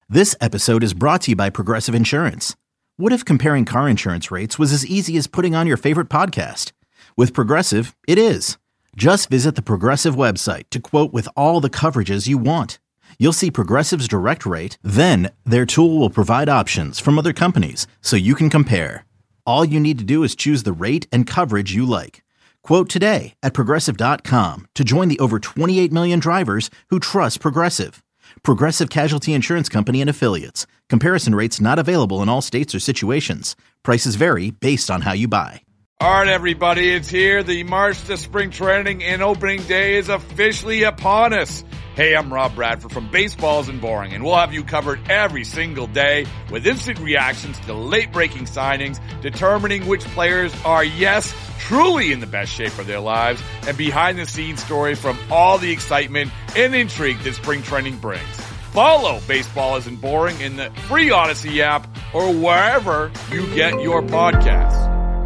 This episode is brought to you by Progressive Insurance. What if comparing car insurance rates was as easy as putting on your favorite podcast? With Progressive, it is. Just visit the Progressive website to quote with all the coverages you want. You'll see Progressive's direct rate, then their tool will provide options from other companies so you can compare. All you need to do is choose the rate and coverage you like. Quote today at Progressive.com to join the over 28 million drivers who trust Progressive. Progressive Casualty Insurance Company and Affiliates. Comparison rates not available in all states or situations. Prices vary based on how you buy. All right, everybody, it's here. The March to Spring Training and Opening Day is officially upon us. Hey, I'm Rob Bradford from Baseball Isn't Boring, and we'll have you covered every single day with instant reactions to late-breaking signings, determining which players are, yes, truly in the best shape of their lives, and behind-the-scenes story from all the excitement and intrigue that spring training brings. Follow Baseball Isn't Boring in the free Odyssey app or wherever you get your podcasts.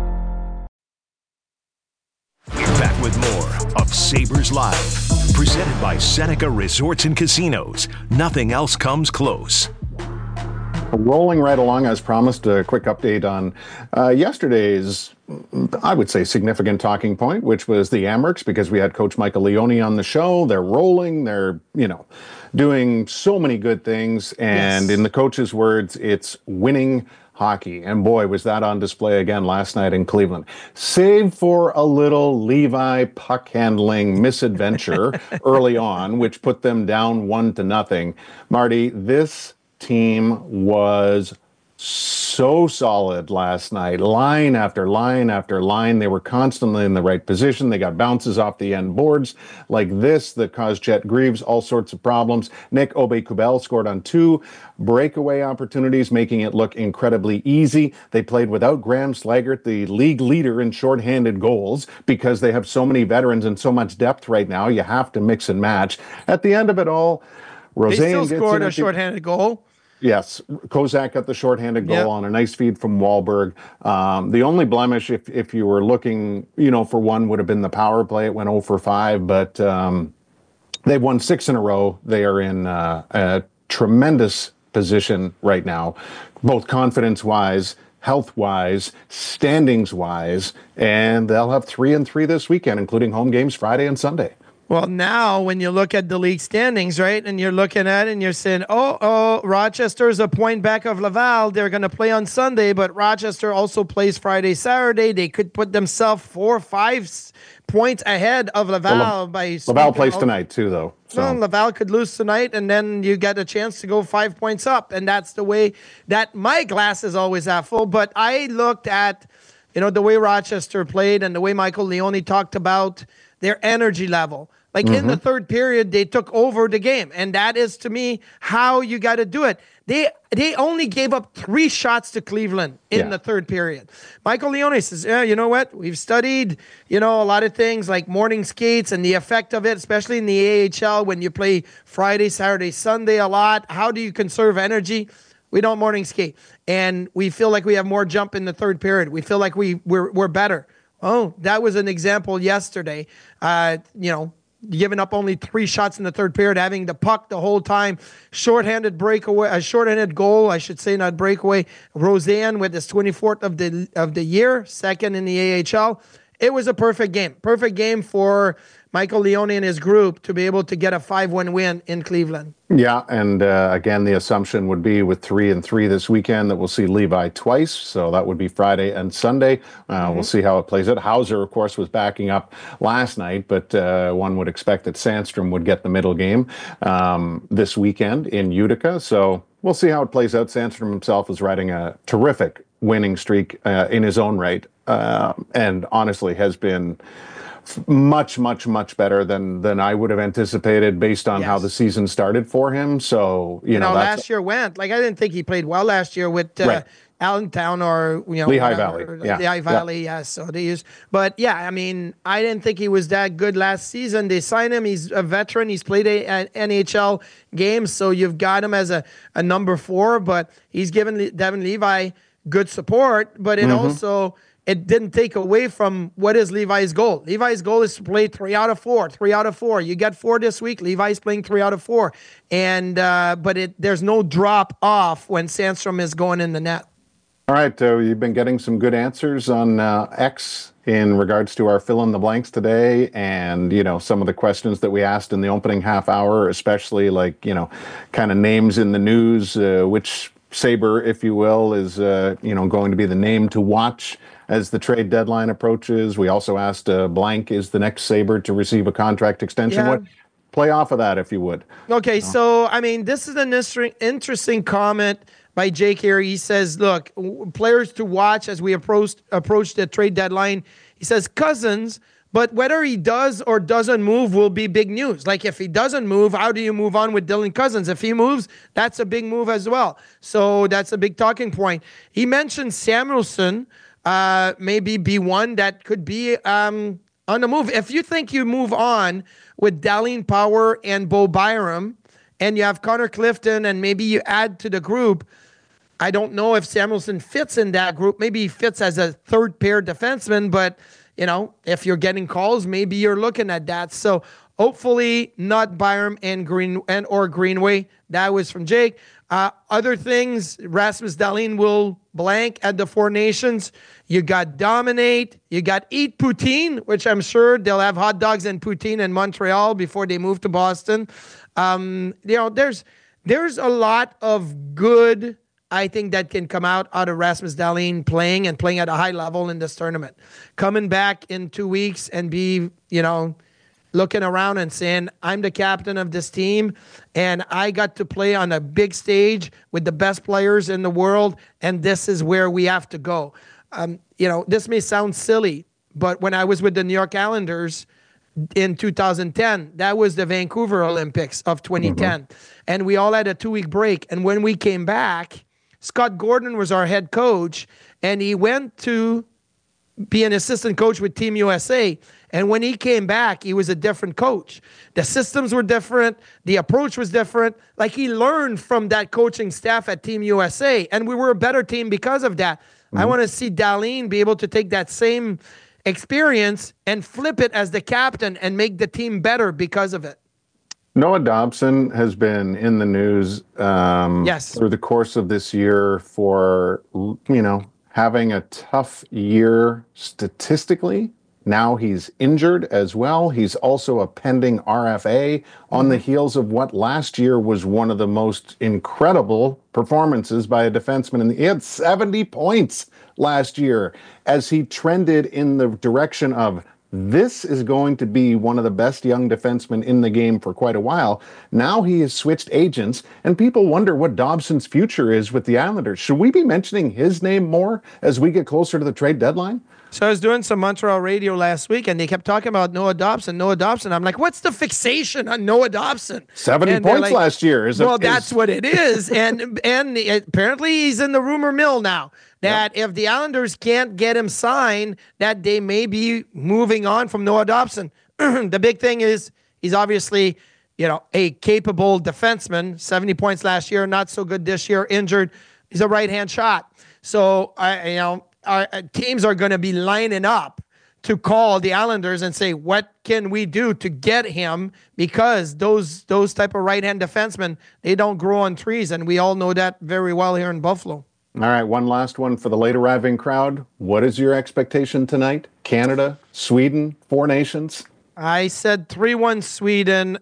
We're back with more of Sabres Live, presented by Seneca Resorts and Casinos. Nothing else comes close. Rolling right along, as promised, a quick update on yesterday's, I would say, significant talking point, which was the Amerks, because we had Coach Michael Leone on the show. They're rolling. They're, doing so many good things. And in the coach's words, it's winning hockey. And boy, was that on display again last night in Cleveland. Save for a little Levi puck handling misadventure early on, which put them down 1-0. Marty, this team was so solid last night. Line after line after line. They were constantly in the right position. They got bounces off the end boards like this that caused Jet Greaves all sorts of problems. Nick Aube-Kubel scored on 2 breakaway opportunities, making it look incredibly easy. They played without Graham Slaggert, the league leader in shorthanded goals, because they have so many veterans and so much depth right now. You have to mix and match. At the end of it all, Rosén they still scored a shorthanded goal. Yes, Kozak got the shorthanded goal on a nice feed from Wahlberg. The only blemish, if you were looking, for one, would have been the power play. It went 0 for 5, but they've won 6 in a row. They are in a tremendous position right now, both confidence-wise, health-wise, standings-wise, and they'll have 3-3 this weekend, including home games Friday and Sunday. Well, now when you look at the league standings, right, and you're looking at it and you're saying, Rochester's a point back of Laval. They're going to play on Sunday, but Rochester also plays Friday, Saturday. They could put themselves 4 or 5 points ahead of Laval. Laval plays tonight, too, though. So. Well, Laval could lose tonight, and then you get a chance to go 5 points up, and that's the way that my glass is always half full. But I looked at, the way Rochester played and the way Michael Leone talked about their energy level. Like in the third period, they took over the game. And that is, to me, how you got to do it. They only gave up 3 shots to Cleveland in the third period. Michael Leone says, you know what? We've studied, a lot of things like morning skates and the effect of it, especially in the AHL when you play Friday, Saturday, Sunday a lot. How do you conserve energy? We don't morning skate. And we feel like we have more jump in the third period. We feel like we're better. Oh, that was an example yesterday. Giving up only 3 shots in the third period, having the puck the whole time, shorthanded goal, I should say, not breakaway. Rosén with his 24th of the year, second in the AHL. It was a perfect game for Michael Leone and his group to be able to get a 5-1 win in Cleveland. Yeah, and again, the assumption would be with 3-3 this weekend that we'll see Levi twice, so that would be Friday and Sunday. We'll see how it plays out. Hauser, of course, was backing up last night, but one would expect that Sandstrom would get the middle game this weekend in Utica, so we'll see how it plays out. Sandstrom himself is riding a terrific winning streak in his own right, and honestly has been much better than I would have anticipated based on how the season started for him. So, last year went. Like, I didn't think he played well last year with Allentown or, Lehigh Valley. Lehigh Valley, yes. So they use. But, I didn't think he was that good last season. They signed him. He's a veteran. He's played an NHL game, so you've got him as a number 4, but he's given Devin Levi good support, but it it didn't take away from what is Levi's goal. Levi's goal is to play 3 out of 4, 3 out of 4. You get 4 this week. Levi's playing 3 out of 4. And, but there's no drop off when Sandstrom is going in the net. All right. You've been getting some good answers on X in regards to our fill in the blanks today. And, some of the questions that we asked in the opening half hour, especially like, kind of names in the news, which Sabre, if you will, is, going to be the name to watch as the trade deadline approaches. We also asked blank is the next Sabre to receive a contract extension. Yeah. What play off of that, if you would. Okay, so, this is an interesting comment by Jake here. He says, look, players to watch as we approach the trade deadline. He says Cousins, but whether he does or doesn't move will be big news. Like if he doesn't move, how do you move on with Dylan Cousins? If he moves, that's a big move as well. So that's a big talking point. He mentioned Samuelsson maybe be one that could be on the move. If you think you move on with Darlene Power and Bo Byram, and you have Connor Clifton, and maybe you add to the group, I don't know if Samuelsson fits in that group. Maybe he fits as a third pair defenseman, but if you're getting calls, maybe you're looking at that. So hopefully not Byram or Greenway. That was from Jake. Other things, Rasmus Dahlin will blank at the Four Nations. You got Dominate. You got Eat Poutine, which I'm sure they'll have hot dogs and poutine in Montreal before they move to Boston. There's a lot of good, I think, that can come out of Rasmus Dahlin playing at a high level in this tournament. Coming back in 2 weeks and be, looking around and saying, I'm the captain of this team, and I got to play on a big stage with the best players in the world, and this is where we have to go. This may sound silly, but when I was with the New York Islanders in 2010, that was the Vancouver Olympics of 2010, and we all had a 2-week break, and when we came back, Scott Gordon was our head coach, and he went to be an assistant coach with Team USA. And when he came back, he was a different coach. The systems were different. The approach was different. Like he learned from that coaching staff at Team USA, and we were a better team because of that. I want to see Dahlin be able to take that same experience and flip it as the captain and make the team better because of it. Noah Dobson has been in the news Yes. through the course of this year for, having a tough year statistically. Now he's injured as well. He's also a pending RFA on the heels of what last year was one of the most incredible performances by a defenseman. He had 70 points last year as he trended in the direction of this is going to be one of the best young defensemen in the game for quite a while. Now he has switched agents, and people wonder what Dobson's future is with the Islanders. Should we be mentioning his name more as we get closer to the trade deadline? So I was doing some Montreal radio last week, and they kept talking about Noah Dobson. I'm like, what's the fixation on Noah Dobson? 70 points last year. That's what it is. and apparently he's in the rumor mill now that if the Islanders can't get him signed, that they may be moving on from Noah Dobson. The big thing is he's obviously, a capable defenseman. 70 points last year, not so good this year, injured. He's a right-hand shot. So, our teams are going to be lining up to call the Islanders and say, what can we do to get him? Because those type of right-hand defensemen, they don't grow on trees, and we all know that very well here in Buffalo. All right, one last one for the late arriving crowd. What is your expectation tonight? Canada, Sweden, Four Nations? I said 3-1 Sweden.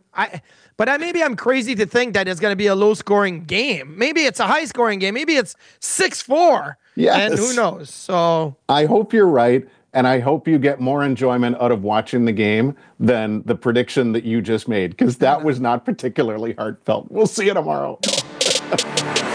But maybe I'm crazy to think that it's going to be a low-scoring game. Maybe it's a high-scoring game. Maybe it's 6-4. Yes. And who knows? So I hope you're right, and I hope you get more enjoyment out of watching the game than the prediction that you just made, because that was not particularly heartfelt. We'll see you tomorrow.